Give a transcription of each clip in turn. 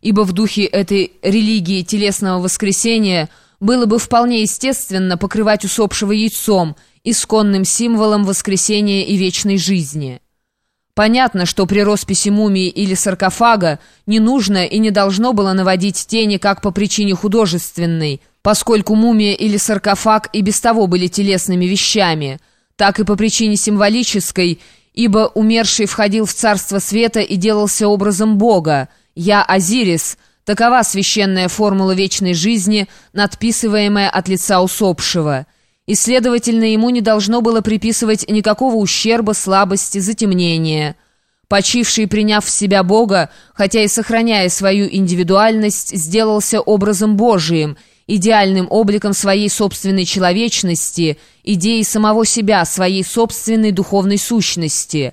ибо в духе этой религии телесного воскресения было бы вполне естественно покрывать усопшего яйцом, исконным символом воскресения и вечной жизни. Понятно, что при росписи мумии или саркофага не нужно и не должно было наводить тени как по причине художественной, поскольку мумия или саркофаг и без того были телесными вещами, так и по причине символической, ибо умерший входил в царство света и делался образом Бога. «Я Азирис» — такова священная формула вечной жизни, надписываемая от лица усопшего. И, следовательно, ему не должно было приписывать никакого ущерба, слабости, затемнения. Почивший, приняв в себя Бога, хотя и сохраняя свою индивидуальность, сделался образом Божиим, идеальным обликом своей собственной человечности, идеей самого себя, своей собственной духовной сущности.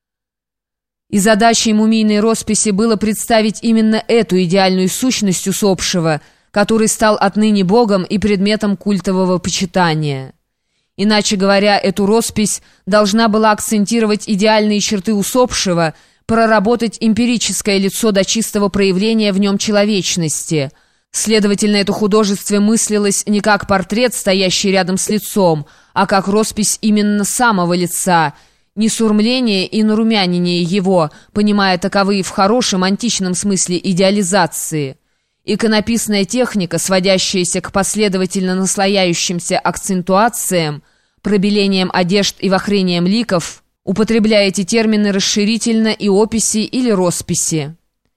И задачей мумийной росписи было представить именно эту идеальную сущность усопшего, который стал отныне Богом и предметом культового почитания. Иначе говоря, эту роспись должна была акцентировать идеальные черты усопшего, проработать эмпирическое лицо до чистого проявления в нем человечности. Следовательно, это художество мыслилось не как портрет, стоящий рядом с лицом, а как роспись именно самого лица, не сурмление и нарумянение его, понимая таковые в хорошем античном смысле идеализации. Иконописная техника, сводящаяся к последовательно наслояющимся акцентуациям, пробелением одежд и вохрением ликов, употребляя эти термины расширительно и описи или росписи.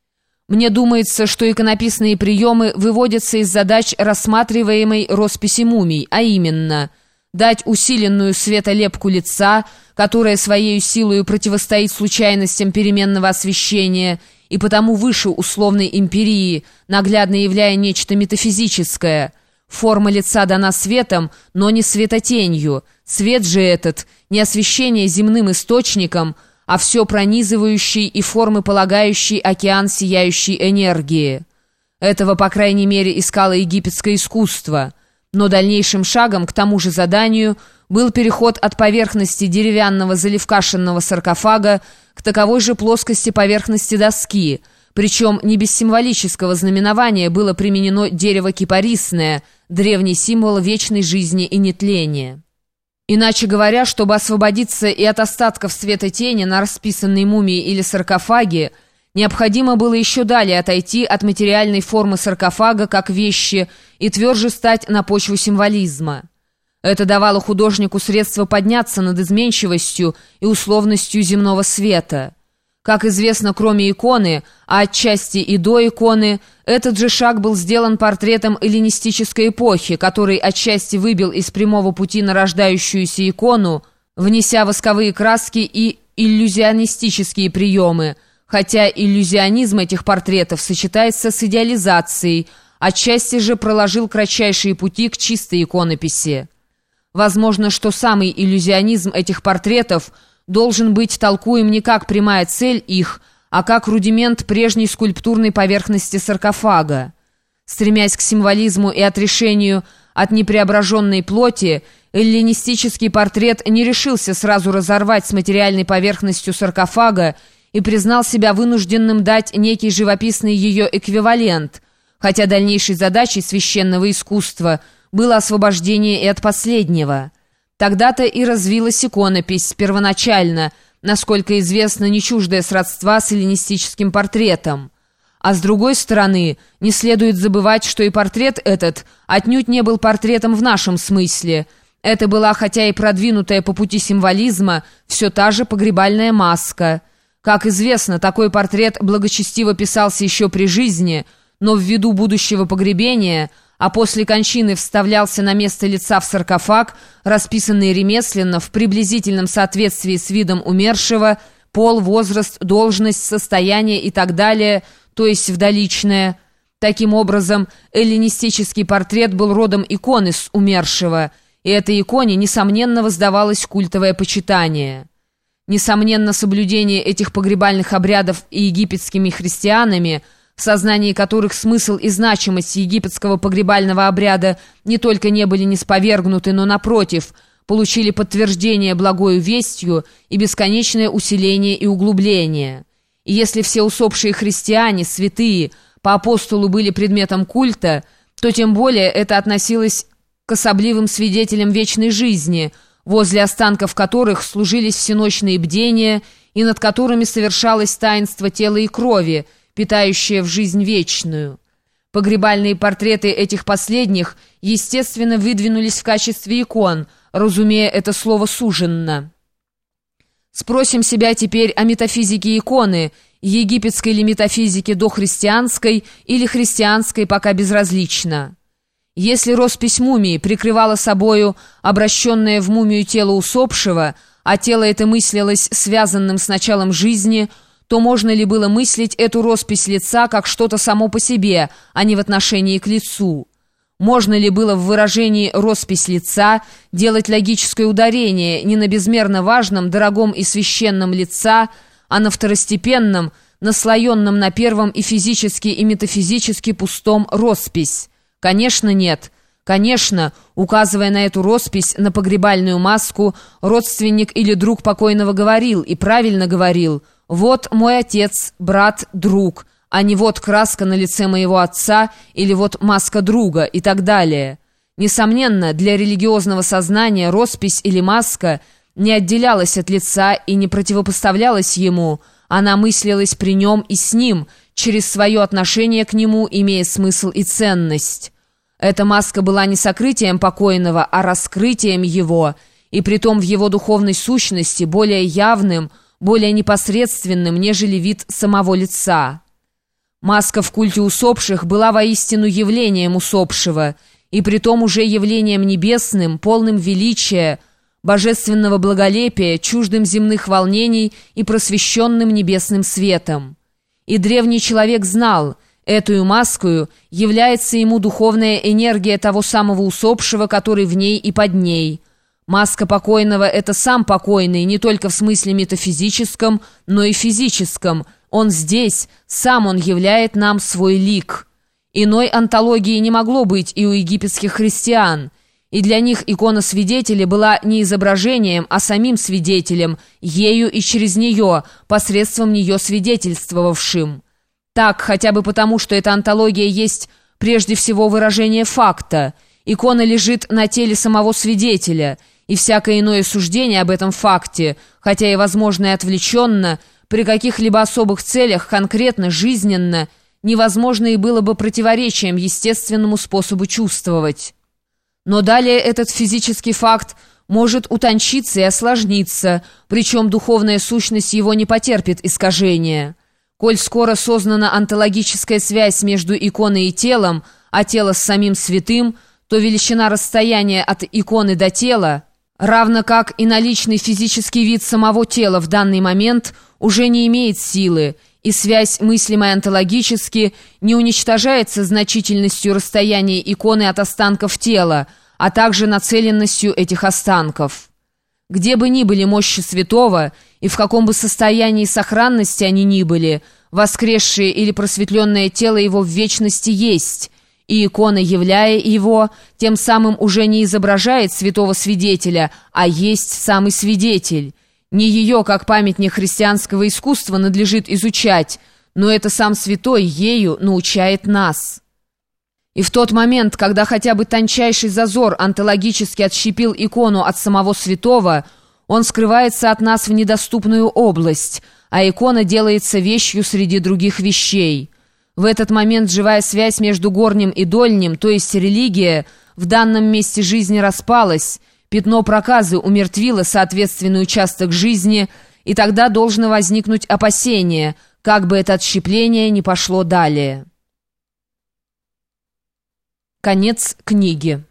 Мне думается, что иконописные приемы выводятся из задач рассматриваемой росписи мумий, а именно дать усиленную светолепку лица, которая своей силой противостоит случайностям переменного освещения и потому выше условной эмпирии, наглядно являя нечто метафизическое. Форма лица дана светом, но не светотенью. Свет же этот не освещение земным источником, а все пронизывающий и формы полагающий океан сияющей энергии. Этого, по крайней мере, искало египетское искусство. Но дальнейшим шагом к тому же заданию был переход от поверхности деревянного заливкашенного саркофага к таковой же плоскости поверхности доски, причем не без символического знаменования было применено дерево кипарисное, древний символ вечной жизни и нетления. Иначе говоря, чтобы освободиться и от остатков света тени на расписанной мумии или саркофаге, необходимо было еще далее отойти от материальной формы саркофага как вещи и тверже стать на почву символизма. Это давало художнику средство подняться над изменчивостью и условностью земного света. Как известно, кроме иконы, а отчасти и до иконы, этот же шаг был сделан портретом эллинистической эпохи, который отчасти выбил из прямого пути нарождающуюся икону, внеся восковые краски и иллюзионистические приемы, хотя иллюзионизм этих портретов сочетается с идеализацией, отчасти же проложил кратчайшие пути к чистой иконописи. Возможно, что самый иллюзионизм этих портретов должен быть толкуем не как прямая цель их, а как рудимент прежней скульптурной поверхности саркофага. Стремясь к символизму и отрешению от непреображенной плоти, эллинистический портрет не решился сразу разорвать с материальной поверхностью саркофага и признал себя вынужденным дать некий живописный ее эквивалент, хотя дальнейшей задачей священного искусства было освобождение и от последнего. Тогда-то и развилась иконопись, первоначально, насколько известно, не чуждое сродства с эллинистическим портретом. А с другой стороны, не следует забывать, что и портрет этот отнюдь не был портретом в нашем смысле. Это была, хотя и продвинутая по пути символизма, все та же погребальная маска. Как известно, такой портрет благочестиво писался еще при жизни, но ввиду будущего погребения, а после кончины вставлялся на место лица в саркофаг, расписанный ремесленно в приблизительном соответствии с видом умершего, пол, возраст, должность, состояние и так далее, то есть вдоличное. Таким образом, эллинистический портрет был родом иконы с умершего, и этой иконе, несомненно, воздавалось культовое почитание. Несомненно, соблюдение этих погребальных обрядов и египетскими христианами – в сознании которых смысл и значимость египетского погребального обряда не только не были нисповергнуты, но, напротив, получили подтверждение благою вестью и бесконечное усиление и углубление. И если все усопшие христиане, святые, по апостолу были предметом культа, то тем более это относилось к особливым свидетелям вечной жизни, возле останков которых служились всеночные бдения и над которыми совершалось таинство тела и крови, питающее в жизнь вечную. Погребальные портреты этих последних, естественно, выдвинулись в качестве икон, разумея это слово суженно. Спросим себя теперь о метафизике иконы, египетской ли метафизике дохристианской или христианской, пока безразлично. Если роспись мумии прикрывала собою обращенное в мумию тело усопшего, а тело это мыслилось связанным с началом жизни, то можно ли было мыслить эту роспись лица как что-то само по себе, а не в отношении к лицу? Можно ли было в выражении «роспись лица» делать логическое ударение не на безмерно важном, дорогом и священном лица, а на второстепенном, наслоенном на первом и физически, и метафизически пустом роспись? Конечно, нет. Конечно, указывая на эту роспись, на погребальную маску, родственник или друг покойного говорил, и правильно говорил: «Вот мой отец, брат, друг», а не «вот краска на лице моего отца» или «вот маска друга» и так далее. Несомненно, для религиозного сознания роспись или маска не отделялась от лица и не противопоставлялась ему, она мыслилась при нем и с ним, через свое отношение к нему, имея смысл и ценность. Эта маска была не сокрытием покойного, а раскрытием его, и притом в его духовной сущности более явным, более непосредственным, нежели вид самого лица. Маска в культе усопших была воистину явлением усопшего, и притом уже явлением небесным, полным величия, божественного благолепия, чуждым земных волнений и просвещенным небесным светом. И древний человек знал, эту маскою является ему духовная энергия того самого усопшего, который в ней и под ней. Маска покойного — это сам покойный, не только в смысле метафизическом, но и физическом. Он здесь, сам он являет нам свой лик. Иной антологии не могло быть и у египетских христиан, и для них икона свидетеля была не изображением, а самим свидетелем, ею и через нее, посредством нее свидетельствовавшим. Так, хотя бы потому, что эта антология есть прежде всего выражение факта. Икона лежит на теле самого свидетеля, и всякое иное суждение об этом факте, хотя и возможно и отвлеченно, при каких-либо особых целях, конкретно, жизненно, невозможно и было бы противоречием естественному способу чувствовать. Но далее этот физический факт может утончиться и осложниться, причем духовная сущность его не потерпит искажения. Коль скоро сознана онтологическая связь между иконой и телом, а тело с самим святым, то величина расстояния от иконы до тела, равно как и наличный физический вид самого тела в данный момент, уже не имеет силы, и связь, мыслимая онтологически, не уничтожается значительностью расстояния иконы от останков тела, а также нацеленностью этих останков. Где бы ни были мощи святого, и в каком бы состоянии сохранности они ни были, воскресшее или просветленное тело его в вечности есть, и икона, являя его, тем самым уже не изображает святого свидетеля, а есть самый свидетель. Не ее, как памятник христианского искусства, надлежит изучать, но это сам святой ею научает нас. И в тот момент, когда хотя бы тончайший зазор онтологически отщепил икону от самого святого, он скрывается от нас в недоступную область, а икона делается вещью среди других вещей. В этот момент живая связь между горним и дольним, то есть религия, в данном месте жизни распалась, пятно проказы умертвило соответственный участок жизни, и тогда должно возникнуть опасение, как бы это отщепление не пошло далее. Конец книги.